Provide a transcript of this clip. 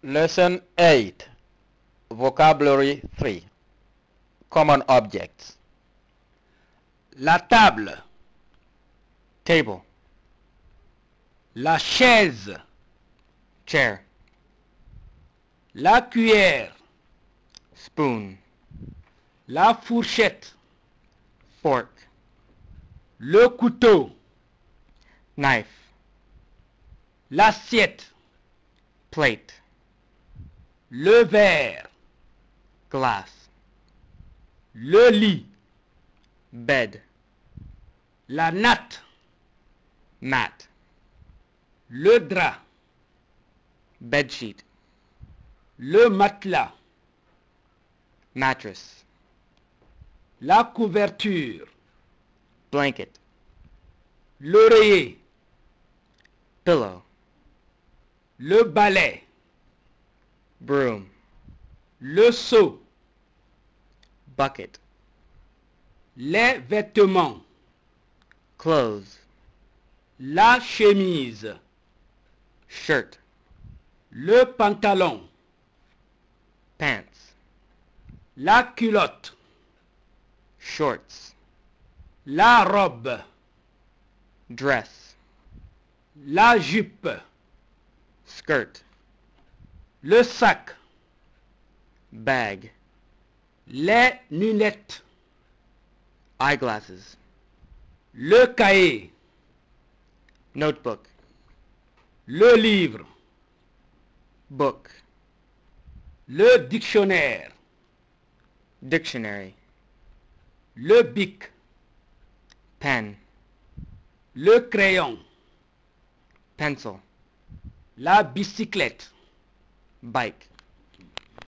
Lesson 8. Vocabulary 3. Common objects. La table, Table, la chaise, chair, la cuillère, spoon, la fourchette, fork, le couteau, knife, l'assiette, plate, le verre, glass, le lit, bed, la natte, mat, le drap, bedsheet, le matelas, mattress, la couverture, blanket, l'oreiller, pillow, le balai, broom, le seau, bucket, les vêtements, clothes, la chemise, shirt, le pantalon, pants, la culotte, shorts, la robe, dress, la jupe, skirt, le sac, bag, les lunettes, eyeglasses, le cahier, notebook, le livre, book, le dictionnaire, dictionary, le bic, pen, le crayon, pencil, la bicyclette, bike.